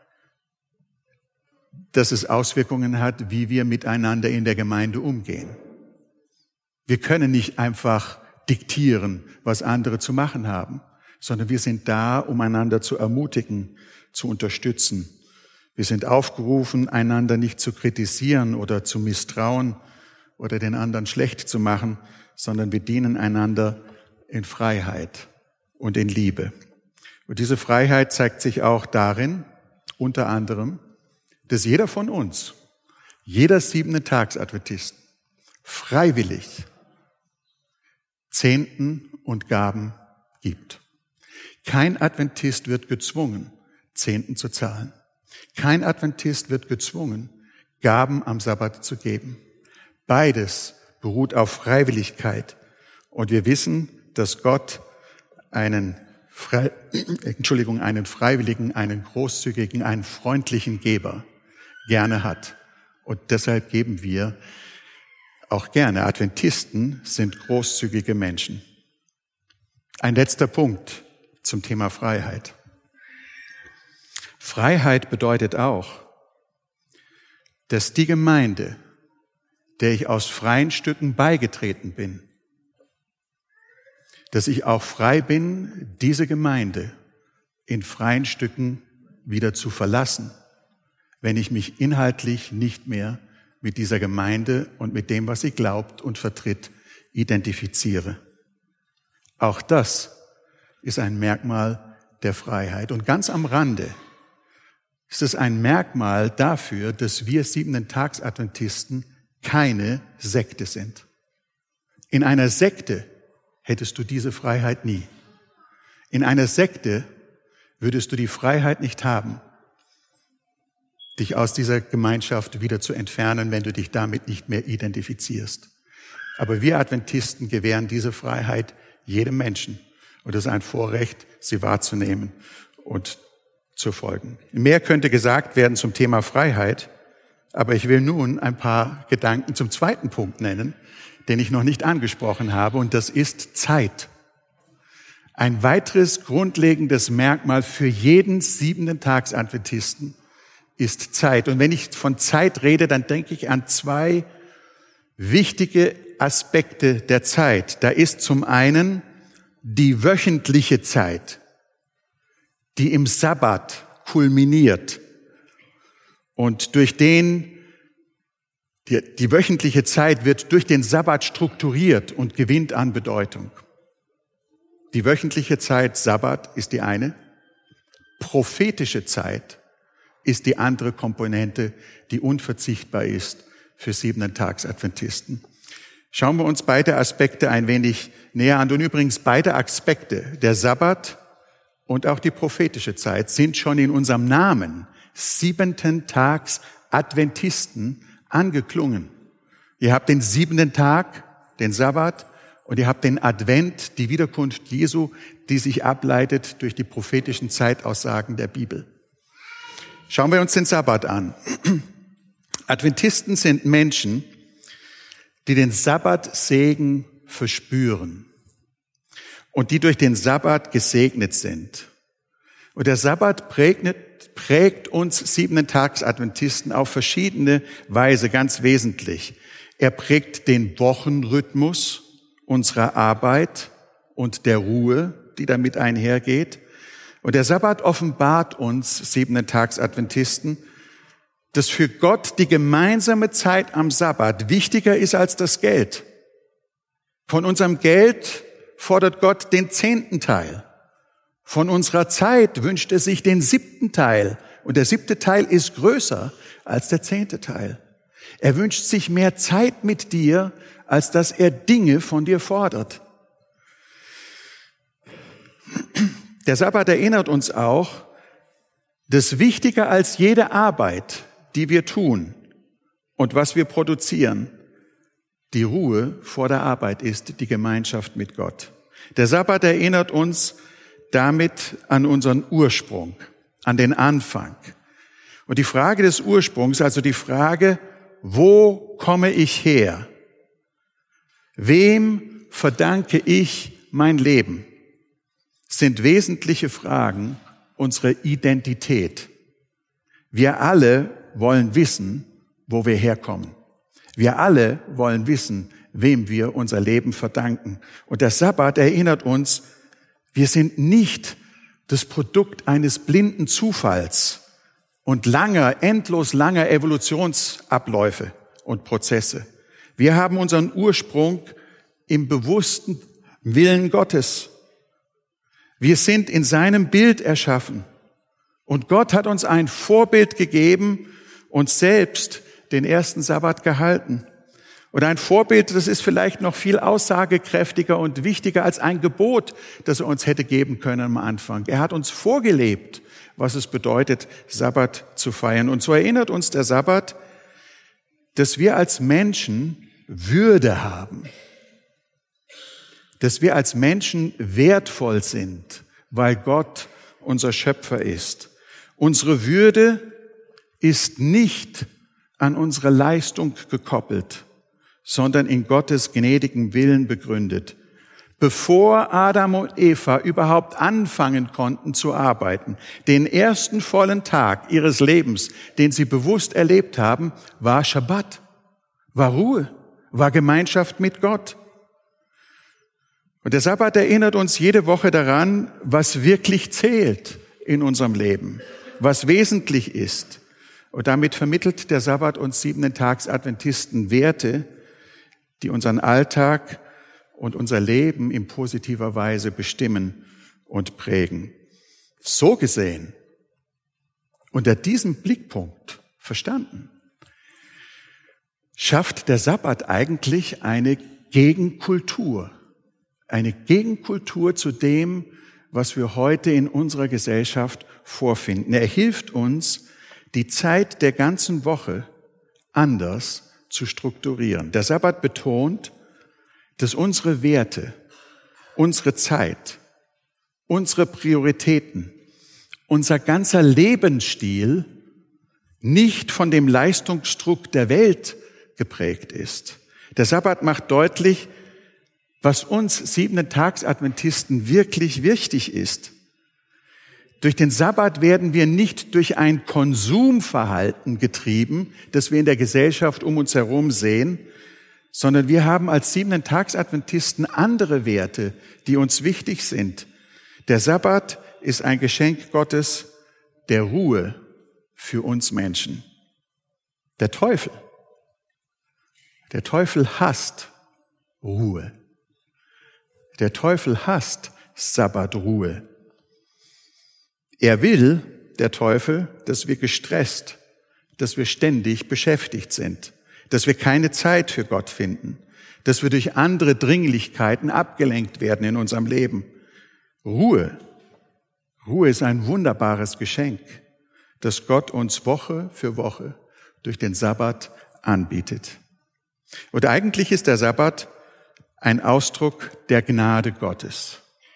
dass es Auswirkungen hat, wie wir miteinander in der Gemeinde umgehen. Wir können nicht einfach diktieren, was andere zu machen haben, sondern wir sind da, um einander zu ermutigen, zu unterstützen. Wir sind aufgerufen, einander nicht zu kritisieren oder zu misstrauen oder den anderen schlecht zu machen, sondern wir dienen einander in Freiheit und in Liebe. Und diese Freiheit zeigt sich auch darin, unter anderem, dass jeder von uns, jeder Siebenten-Tags-Adventist, freiwillig Zehnten und Gaben gibt. Kein Adventist wird gezwungen, Zehnten zu zahlen. Kein Adventist wird gezwungen, Gaben am Sabbat zu geben. Beides beruht auf Freiwilligkeit. Und wir wissen, dass Gott einen, Frei, Entschuldigung, einen freiwilligen, einen großzügigen, einen freundlichen Geber gerne hat. Und deshalb geben wir auch gerne. Adventisten sind großzügige Menschen. Ein letzter Punkt zum Thema Freiheit. Freiheit bedeutet auch, dass die Gemeinde, der ich aus freien Stücken beigetreten bin, dass ich auch frei bin, diese Gemeinde in freien Stücken wieder zu verlassen, wenn ich mich inhaltlich nicht mehr mit dieser Gemeinde und mit dem, was sie glaubt und vertritt, identifiziere. Auch das ist ein Merkmal der Freiheit. Und ganz am Rande ist es ein Merkmal dafür, dass wir Siebenten-Tags-Adventisten keine Sekte sind. In einer Sekte hättest du diese Freiheit nie. In einer Sekte würdest du die Freiheit nicht haben, dich aus dieser Gemeinschaft wieder zu entfernen, wenn du dich damit nicht mehr identifizierst. Aber wir Adventisten gewähren diese Freiheit jedem Menschen. Und es ist ein Vorrecht, sie wahrzunehmen und zu folgen. Mehr könnte gesagt werden zum Thema Freiheit, aber ich will nun ein paar Gedanken zum zweiten Punkt nennen, den ich noch nicht angesprochen habe, und das ist Zeit. Ein weiteres grundlegendes Merkmal für jeden Siebenten-Tags-Adventisten ist Zeit. Und wenn ich von Zeit rede, dann denke ich an zwei wichtige Aspekte der Zeit. Da ist zum einen die wöchentliche Zeit, die im Sabbat kulminiert und durch den, die, die wöchentliche Zeit wird durch den Sabbat strukturiert und gewinnt an Bedeutung. Die wöchentliche Zeit Sabbat ist die eine, prophetische Zeit ist die andere Komponente, die unverzichtbar ist für Siebenten-Tags-Adventisten. Schauen wir uns beide Aspekte ein wenig näher an. Und übrigens beide Aspekte, der Sabbat und auch die prophetische Zeit, sind schon in unserem Namen Siebenten-Tags-Adventisten angeklungen. Ihr habt den siebenten Tag, den Sabbat, und ihr habt den Advent, die Wiederkunft Jesu, die sich ableitet durch die prophetischen Zeitaussagen der Bibel. Schauen wir uns den Sabbat an. Adventisten sind Menschen, die den Sabbatsegen verspüren und die durch den Sabbat gesegnet sind. Und der Sabbat prägt, prägt uns Siebenten-Tags-Adventisten auf verschiedene Weise, ganz wesentlich. Er prägt den Wochenrhythmus unserer Arbeit und der Ruhe, die damit einhergeht. Und der Sabbat offenbart uns Siebenten-Tags-Adventisten, dass für Gott die gemeinsame Zeit am Sabbat wichtiger ist als das Geld. Von unserem Geld fordert Gott den zehnten Teil. Von unserer Zeit wünscht er sich den siebten Teil. Und der siebte Teil ist größer als der zehnte Teil. Er wünscht sich mehr Zeit mit dir, als dass er Dinge von dir fordert. Der Sabbat erinnert uns auch, dass wichtiger als jede Arbeit, die wir tun und was wir produzieren, die Ruhe vor der Arbeit ist, die Gemeinschaft mit Gott. Der Sabbat erinnert uns damit an unseren Ursprung, an den Anfang. Und die Frage des Ursprungs, also die Frage, wo komme ich her? Wem verdanke ich mein Leben? Sind wesentliche Fragen unserer Identität. Wir alle wollen wissen, wo wir herkommen. Wir alle wollen wissen, wem wir unser Leben verdanken. Und der Sabbat erinnert uns, wir sind nicht das Produkt eines blinden Zufalls und langer, endlos langer Evolutionsabläufe und Prozesse. Wir haben unseren Ursprung im bewussten Willen Gottes. Wir sind in seinem Bild erschaffen. Und Gott hat uns ein Vorbild gegeben und selbst den ersten Sabbat gehalten. Und ein Vorbild, das ist vielleicht noch viel aussagekräftiger und wichtiger als ein Gebot, das er uns hätte geben können am Anfang. Er hat uns vorgelebt, was es bedeutet, Sabbat zu feiern. Und so erinnert uns der Sabbat, dass wir als Menschen Würde haben. Dass wir als Menschen wertvoll sind, weil Gott unser Schöpfer ist. Unsere Würde ist nicht an unsere Leistung gekoppelt, sondern in Gottes gnädigen Willen begründet. Bevor Adam und Eva überhaupt anfangen konnten zu arbeiten, den ersten vollen Tag ihres Lebens, den sie bewusst erlebt haben, war Schabbat, war Ruhe, war Gemeinschaft mit Gott. Und der Sabbat erinnert uns jede Woche daran, was wirklich zählt in unserem Leben, was wesentlich ist. Und damit vermittelt der Sabbat uns Siebenten-Tags-Adventisten Werte, die unseren Alltag und unser Leben in positiver Weise bestimmen und prägen. So gesehen, unter diesem Blickpunkt verstanden, schafft der Sabbat eigentlich eine Gegenkultur. Eine Gegenkultur zu dem, was wir heute in unserer Gesellschaft vorfinden. Er hilft uns, die Zeit der ganzen Woche anders zu strukturieren. Der Sabbat betont, dass unsere Werte, unsere Zeit, unsere Prioritäten, unser ganzer Lebensstil nicht von dem Leistungsdruck der Welt geprägt ist. Der Sabbat macht deutlich, was uns Siebenten-Tags-Adventisten wirklich wichtig ist. Durch den Sabbat werden wir nicht durch ein Konsumverhalten getrieben, das wir in der Gesellschaft um uns herum sehen, sondern wir haben als Siebenten-Tags-Adventisten andere Werte, die uns wichtig sind. Der Sabbat ist ein Geschenk Gottes der Ruhe für uns Menschen. Der Teufel, der Teufel hasst Ruhe. Der Teufel hasst Sabbatruhe. Er will, der Teufel, dass wir gestresst, dass wir ständig beschäftigt sind, dass wir keine Zeit für Gott finden, dass wir durch andere Dringlichkeiten abgelenkt werden in unserem Leben. Ruhe, Ruhe ist ein wunderbares Geschenk, das Gott uns Woche für Woche durch den Sabbat anbietet. Und eigentlich ist der Sabbat ein Ausdruck der Gnade Gottes,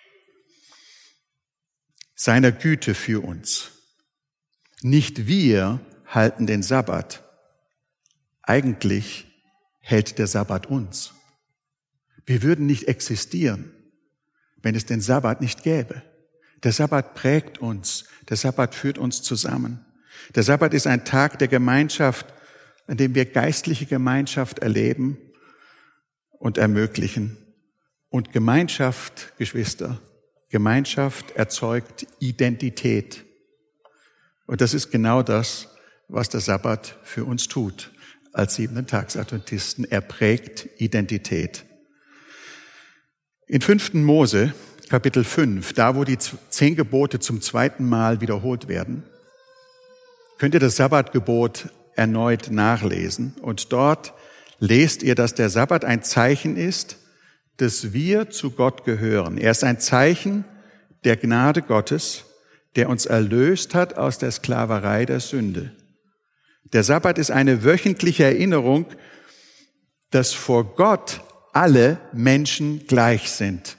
seiner Güte für uns. Nicht wir halten den Sabbat, eigentlich hält der Sabbat uns. Wir würden nicht existieren, wenn es den Sabbat nicht gäbe. Der Sabbat prägt uns, der Sabbat führt uns zusammen. Der Sabbat ist ein Tag der Gemeinschaft, an dem wir geistliche Gemeinschaft erleben und ermöglichen. Und Gemeinschaft, Geschwister, Gemeinschaft erzeugt Identität. Und das ist genau das, was der Sabbat für uns tut. Als Siebenten-Tags-Adventisten, er prägt Identität. In fünften Mose, Kapitel fünf, da wo die zehn Gebote zum zweiten Mal wiederholt werden, könnt ihr das Sabbatgebot erneut nachlesen. Und dort lest ihr, dass der Sabbat ein Zeichen ist, dass wir zu Gott gehören. Er ist ein Zeichen der Gnade Gottes, der uns erlöst hat aus der Sklaverei der Sünde. Der Sabbat ist eine wöchentliche Erinnerung, dass vor Gott alle Menschen gleich sind.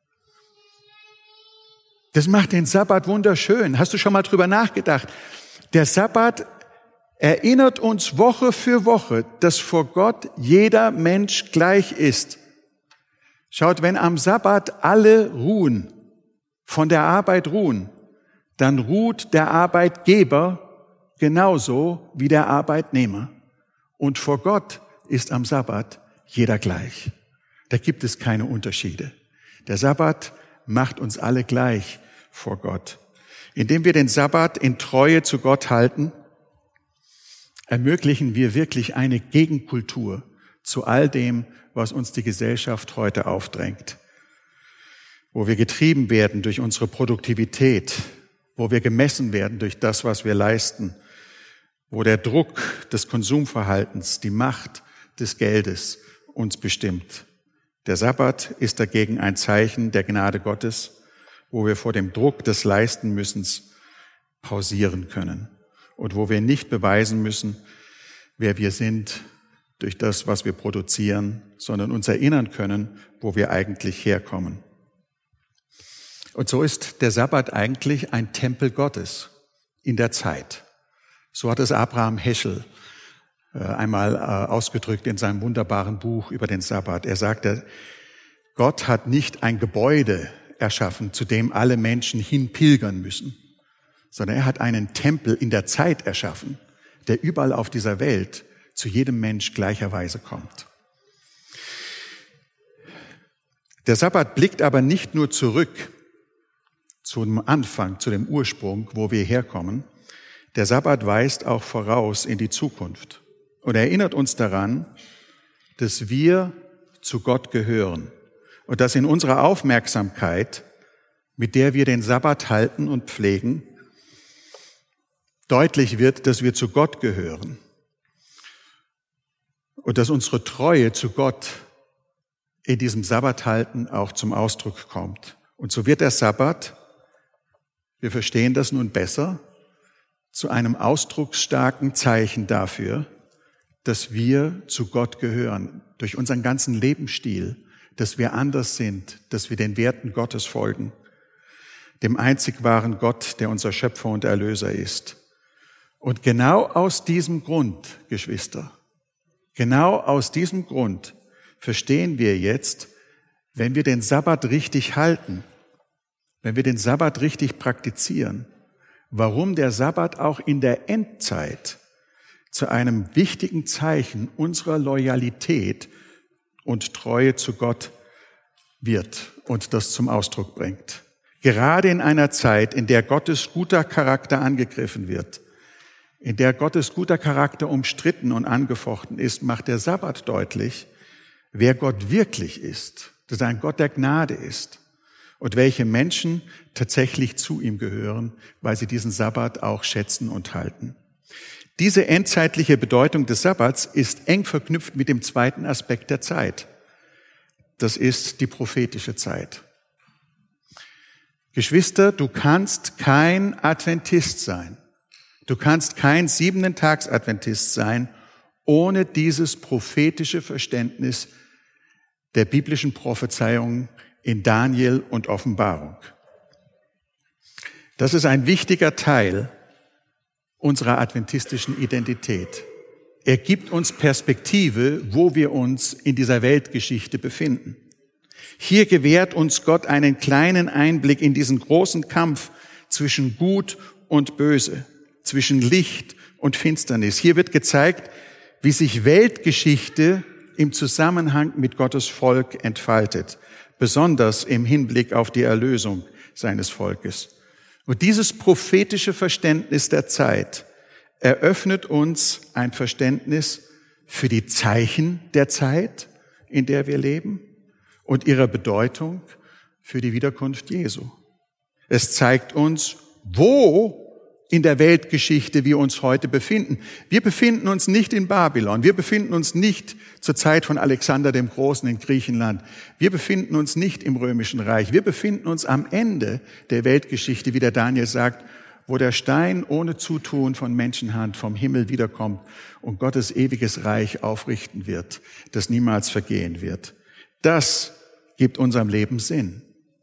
Das macht den Sabbat wunderschön. Hast du schon mal drüber nachgedacht? Der Sabbat erinnert uns Woche für Woche, dass vor Gott jeder Mensch gleich ist. Schaut, wenn am Sabbat alle ruhen, von der Arbeit ruhen, dann ruht der Arbeitgeber genauso wie der Arbeitnehmer. Und vor Gott ist am Sabbat jeder gleich. Da gibt es keine Unterschiede. Der Sabbat macht uns alle gleich vor Gott. Indem wir den Sabbat in Treue zu Gott halten, ermöglichen wir wirklich eine Gegenkultur zu all dem, was uns die Gesellschaft heute aufdrängt. Wo wir getrieben werden durch unsere Produktivität, wo wir gemessen werden durch das, was wir leisten, wo der Druck des Konsumverhaltens, die Macht des Geldes uns bestimmt. Der Sabbat ist dagegen ein Zeichen der Gnade Gottes, wo wir vor dem Druck des Leistenmüssens pausieren können und wo wir nicht beweisen müssen, wer wir sind durch das, was wir produzieren, sondern uns erinnern können, wo wir eigentlich herkommen. Und so ist der Sabbat eigentlich ein Tempel Gottes in der Zeit. So hat es Abraham Heschel einmal ausgedrückt in seinem wunderbaren Buch über den Sabbat. Er sagte, Gott hat nicht ein Gebäude erschaffen, zu dem alle Menschen hinpilgern müssen, sondern er hat einen Tempel in der Zeit erschaffen, der überall auf dieser Welt zu jedem Mensch gleicherweise kommt. Der Sabbat blickt aber nicht nur zurück zum Anfang, zu dem Ursprung, wo wir herkommen. Der Sabbat weist auch voraus in die Zukunft und erinnert uns daran, dass wir zu Gott gehören und dass in unserer Aufmerksamkeit, mit der wir den Sabbat halten und pflegen, deutlich wird, dass wir zu Gott gehören und dass unsere Treue zu Gott in diesem Sabbathalten auch zum Ausdruck kommt. Und so wird der Sabbat, wir verstehen das nun besser, zu einem ausdrucksstarken Zeichen dafür, dass wir zu Gott gehören, durch unseren ganzen Lebensstil, dass wir anders sind, dass wir den Werten Gottes folgen, dem einzig wahren Gott, der unser Schöpfer und Erlöser ist. Und genau aus diesem Grund, Geschwister, genau aus diesem Grund verstehen wir jetzt, wenn wir den Sabbat richtig halten, wenn wir den Sabbat richtig praktizieren, warum der Sabbat auch in der Endzeit zu einem wichtigen Zeichen unserer Loyalität und Treue zu Gott wird und das zum Ausdruck bringt. Gerade in einer Zeit, in der Gottes guter Charakter angegriffen wird, in der Gottes guter Charakter umstritten und angefochten ist, macht der Sabbat deutlich, wer Gott wirklich ist, dass er ein Gott der Gnade ist und welche Menschen tatsächlich zu ihm gehören, weil sie diesen Sabbat auch schätzen und halten. Diese endzeitliche Bedeutung des Sabbats ist eng verknüpft mit dem zweiten Aspekt der Zeit. Das ist die prophetische Zeit. Geschwister, du kannst kein Adventist sein. Du kannst kein Siebenten-Tags-Adventist sein, ohne dieses prophetische Verständnis der biblischen Prophezeiungen in Daniel und Offenbarung. Das ist ein wichtiger Teil unserer adventistischen Identität. Er gibt uns Perspektive, wo wir uns in dieser Weltgeschichte befinden. Hier gewährt uns Gott einen kleinen Einblick in diesen großen Kampf zwischen Gut und Böse, zwischen Licht und Finsternis. Hier wird gezeigt, wie sich Weltgeschichte im Zusammenhang mit Gottes Volk entfaltet, besonders im Hinblick auf die Erlösung seines Volkes. Und dieses prophetische Verständnis der Zeit eröffnet uns ein Verständnis für die Zeichen der Zeit, in der wir leben, und ihrer Bedeutung für die Wiederkunft Jesu. Es zeigt uns, wo in der Weltgeschichte wir uns heute befinden. Wir befinden uns nicht in Babylon. Wir befinden uns nicht zur Zeit von Alexander dem Großen in Griechenland. Wir befinden uns nicht im Römischen Reich. Wir befinden uns am Ende der Weltgeschichte, wie der Daniel sagt, wo der Stein ohne Zutun von Menschenhand vom Himmel wiederkommt und Gottes ewiges Reich aufrichten wird, das niemals vergehen wird. Das gibt unserem Leben Sinn.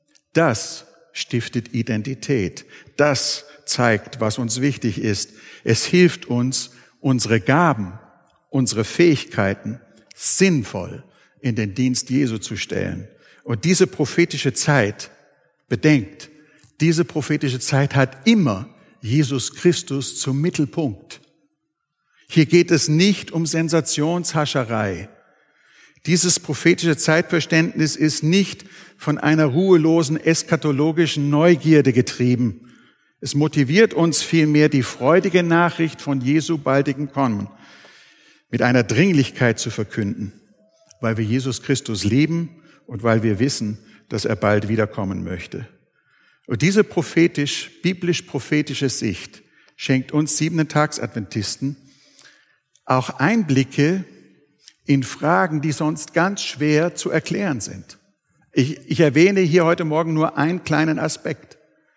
Das stiftet Identität. Das zeigt, was uns wichtig ist. Es hilft uns, unsere Gaben, unsere Fähigkeiten sinnvoll in den Dienst Jesu zu stellen. Und diese prophetische Zeit, bedenkt, diese prophetische Zeit hat immer Jesus Christus zum Mittelpunkt. Hier geht es nicht um Sensationshascherei. Dieses prophetische Zeitverständnis ist nicht von einer ruhelosen eschatologischen Neugierde getrieben. Es motiviert uns vielmehr, die freudige Nachricht von Jesu baldigem Kommen mit einer Dringlichkeit zu verkünden, weil wir Jesus Christus lieben und weil wir wissen, dass er bald wiederkommen möchte. Und diese prophetisch, biblisch-prophetische Sicht schenkt uns Siebenten-Tags-Adventisten auch Einblicke in Fragen, die sonst ganz schwer zu erklären sind. Ich, ich erwähne hier heute Morgen nur einen kleinen Aspekt.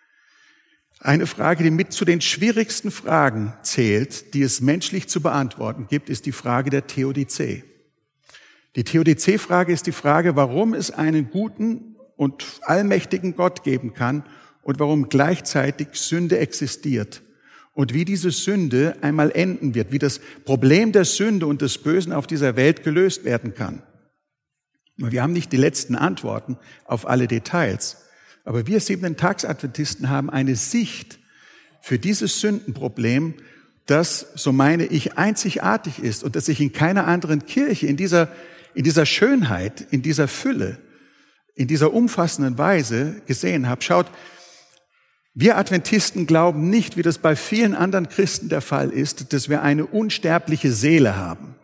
Eine Frage, die mit zu den schwierigsten Fragen zählt, die es menschlich zu beantworten gibt, ist die Frage der Theodizee. Die Theodizee-Frage ist die Frage, warum es einen guten und allmächtigen Gott geben kann und warum gleichzeitig Sünde existiert und wie diese Sünde einmal enden wird, wie das Problem der Sünde und des Bösen auf dieser Welt gelöst werden kann. Wir haben nicht die letzten Antworten auf alle Details, aber wir Siebenten-Tags-Adventisten haben eine Sicht für dieses Sündenproblem, das, so meine ich, einzigartig ist und das ich in keiner anderen Kirche in dieser, in dieser Schönheit, in dieser Fülle, in dieser umfassenden Weise gesehen habe. Schaut, wir Adventisten glauben nicht, wie das bei vielen anderen Christen der Fall ist, dass wir eine unsterbliche Seele haben.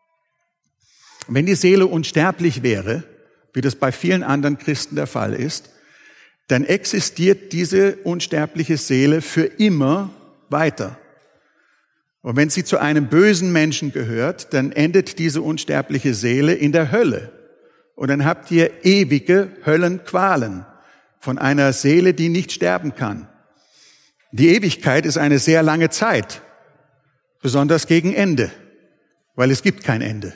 Und wenn die Seele unsterblich wäre, wie das bei vielen anderen Christen der Fall ist, dann existiert diese unsterbliche Seele für immer weiter. Und wenn sie zu einem bösen Menschen gehört, dann endet diese unsterbliche Seele in der Hölle. Und dann habt ihr ewige Höllenqualen von einer Seele, die nicht sterben kann. Die Ewigkeit ist eine sehr lange Zeit, besonders gegen Ende, weil es gibt kein Ende.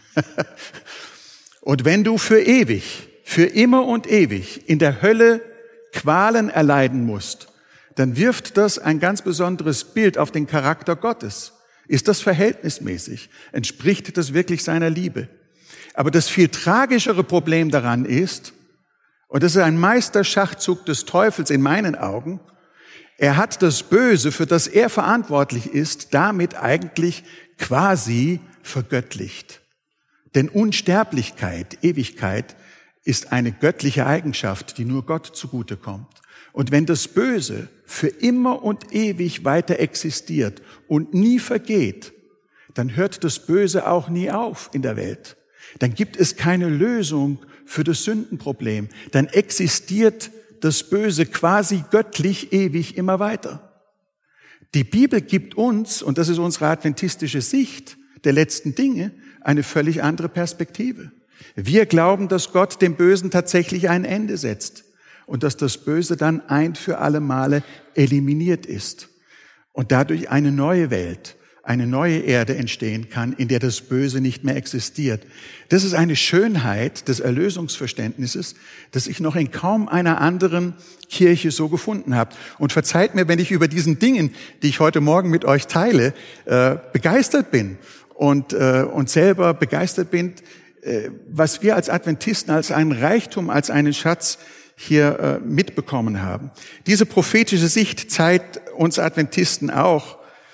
Und wenn du für ewig, für immer und ewig in der Hölle Qualen erleiden musst, dann wirft das ein ganz besonderes Bild auf den Charakter Gottes. Ist das verhältnismäßig? Entspricht das wirklich seiner Liebe? Aber das viel tragischere Problem daran ist, und das ist ein Meisterschachzug des Teufels in meinen Augen, er hat das Böse, für das er verantwortlich ist, damit eigentlich quasi vergöttlicht. Denn Unsterblichkeit, Ewigkeit, ist eine göttliche Eigenschaft, die nur Gott zugutekommt. Und wenn das Böse für immer und ewig weiter existiert und nie vergeht, dann hört das Böse auch nie auf in der Welt. Dann gibt es keine Lösung für das Sündenproblem. Dann existiert das Böse quasi göttlich ewig immer weiter. Die Bibel gibt uns, und das ist unsere adventistische Sicht der letzten Dinge, eine völlig andere Perspektive. Wir glauben, dass Gott dem Bösen tatsächlich ein Ende setzt und dass das Böse dann ein für alle Male eliminiert ist und dadurch eine neue Welt, eine neue Erde entstehen kann, in der das Böse nicht mehr existiert. Das ist eine Schönheit des Erlösungsverständnisses, das ich noch in kaum einer anderen Kirche so gefunden habe. Und verzeiht mir, wenn ich über diesen Dingen, die ich heute Morgen mit euch teile, äh, begeistert bin und, äh, und selber begeistert bin, äh, was wir als Adventisten als einen Reichtum, als einen Schatz hier äh, mitbekommen haben. Diese prophetische Sicht zeigt uns Adventisten auch,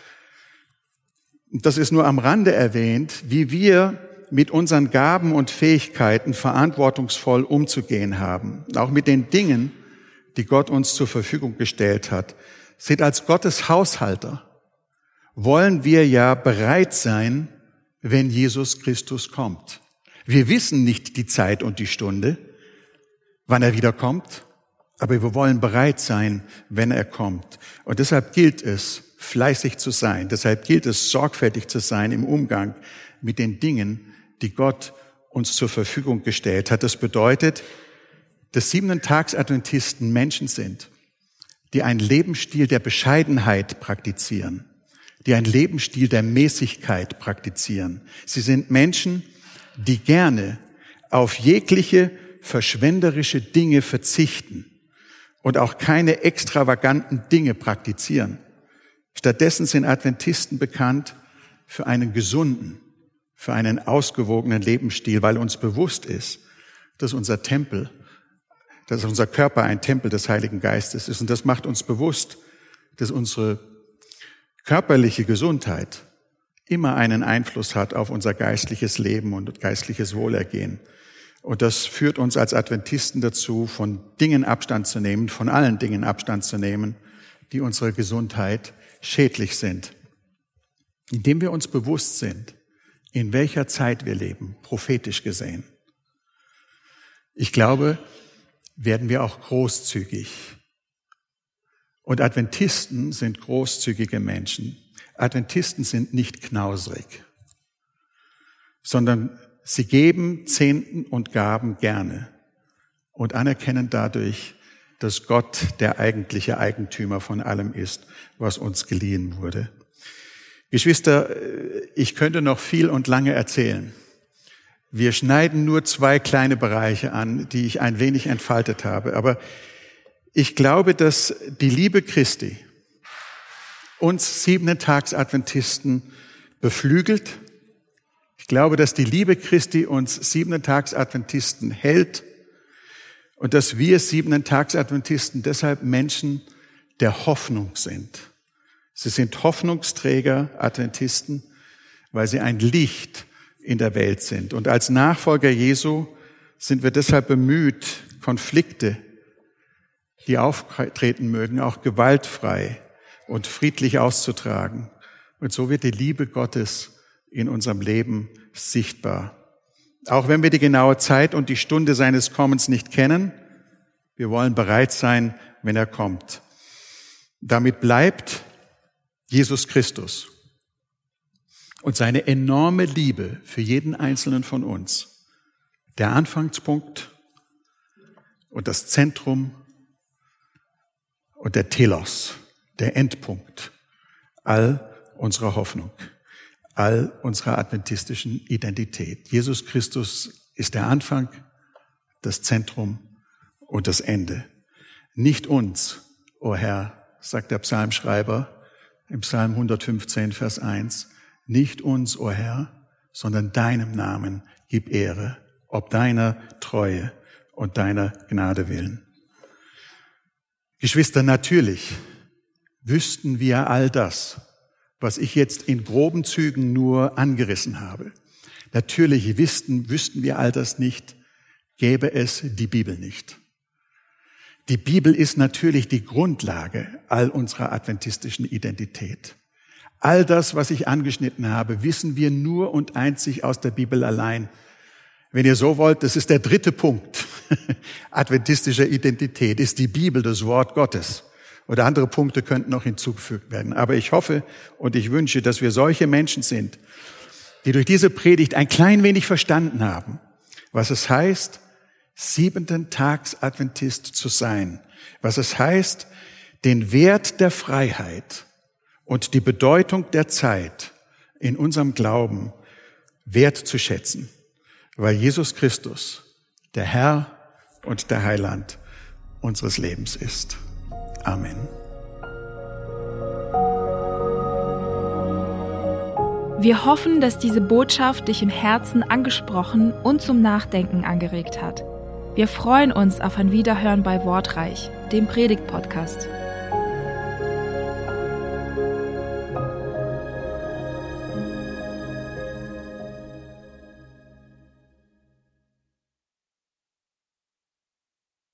das ist nur am Rande erwähnt, wie wir mit unseren Gaben und Fähigkeiten verantwortungsvoll umzugehen haben. Auch mit den Dingen, die Gott uns zur Verfügung gestellt hat. Seht, als Gottes Haushalter wollen wir ja bereit sein, wenn Jesus Christus kommt. Wir wissen nicht die Zeit und die Stunde, wann er wiederkommt, aber wir wollen bereit sein, wenn er kommt. Und deshalb gilt es, fleißig zu sein. Deshalb gilt es, sorgfältig zu sein im Umgang mit den Dingen, die Gott uns zur Verfügung gestellt hat. Das bedeutet, dass Siebenten-Tags-Adventisten Menschen sind, die einen Lebensstil der Bescheidenheit praktizieren, die einen Lebensstil der Mäßigkeit praktizieren. Sie sind Menschen, die gerne auf jegliche verschwenderische Dinge verzichten und auch keine extravaganten Dinge praktizieren. Stattdessen sind Adventisten bekannt für einen gesunden, für einen ausgewogenen Lebensstil, weil uns bewusst ist, dass unser Tempel, dass unser Körper ein Tempel des Heiligen Geistes ist. Und das macht uns bewusst, dass unsere körperliche Gesundheit immer einen Einfluss hat auf unser geistliches Leben und geistliches Wohlergehen. Und das führt uns als Adventisten dazu, von Dingen Abstand zu nehmen, von allen Dingen Abstand zu nehmen, die unserer Gesundheit schädlich sind. Indem wir uns bewusst sind, in welcher Zeit wir leben, prophetisch gesehen. Ich glaube, werden wir auch großzügig. Und Adventisten sind großzügige Menschen. Adventisten sind nicht knauserig, sondern sie geben Zehnten und Gaben gerne und anerkennen dadurch, dass Gott der eigentliche Eigentümer von allem ist, was uns geliehen wurde. Geschwister, ich könnte noch viel und lange erzählen. Wir schneiden nur zwei kleine Bereiche an, die ich ein wenig entfaltet habe. Aber ich glaube, dass die Liebe Christi uns Siebenten-Tags-Adventisten beflügelt. Ich glaube, dass die Liebe Christi uns Siebenten-Tags-Adventisten hält und dass wir Siebenten-Tags-Adventisten deshalb Menschen der Hoffnung sind. Sie sind Hoffnungsträger, Adventisten, weil sie ein Licht in der Welt sind. Und als Nachfolger Jesu sind wir deshalb bemüht, Konflikte, die auftreten mögen, auch gewaltfrei und friedlich auszutragen. Und so wird die Liebe Gottes in unserem Leben sichtbar. Auch wenn wir die genaue Zeit und die Stunde seines Kommens nicht kennen, wir wollen bereit sein, wenn er kommt. Damit bleibt Jesus Christus und seine enorme Liebe für jeden Einzelnen von uns der Anfangspunkt und das Zentrum und der Telos, der Endpunkt all unserer Hoffnung, all unserer adventistischen Identität. Jesus Christus ist der Anfang, das Zentrum und das Ende. Nicht uns, o Herr, sagt der Psalmschreiber im Psalm hundertfünfzehn, Vers eins, nicht uns, o Herr, sondern deinem Namen gib Ehre, ob deiner Treue und deiner Gnade willen. Geschwister, natürlich wüssten wir all das, was ich jetzt in groben Zügen nur angerissen habe. Natürlich wüssten, wüssten wir all das nicht, gäbe es die Bibel nicht. Die Bibel ist natürlich die Grundlage all unserer adventistischen Identität. All das, was ich angeschnitten habe, wissen wir nur und einzig aus der Bibel allein. Wenn ihr so wollt, das ist der dritte Punkt adventistischer Identität, ist die Bibel, das Wort Gottes. Oder andere Punkte könnten noch hinzugefügt werden. Aber ich hoffe und ich wünsche, dass wir solche Menschen sind, die durch diese Predigt ein klein wenig verstanden haben, was es heißt, siebenten Tags Adventist zu sein, was es heißt, den Wert der Freiheit und die Bedeutung der Zeit in unserem Glauben wert zu schätzen, weil Jesus Christus der Herr und der Heiland unseres Lebens ist. Amen. Wir hoffen, dass diese Botschaft dich im Herzen angesprochen und zum Nachdenken angeregt hat. Wir freuen uns auf ein Wiederhören bei Wortreich, dem Predigt-Podcast.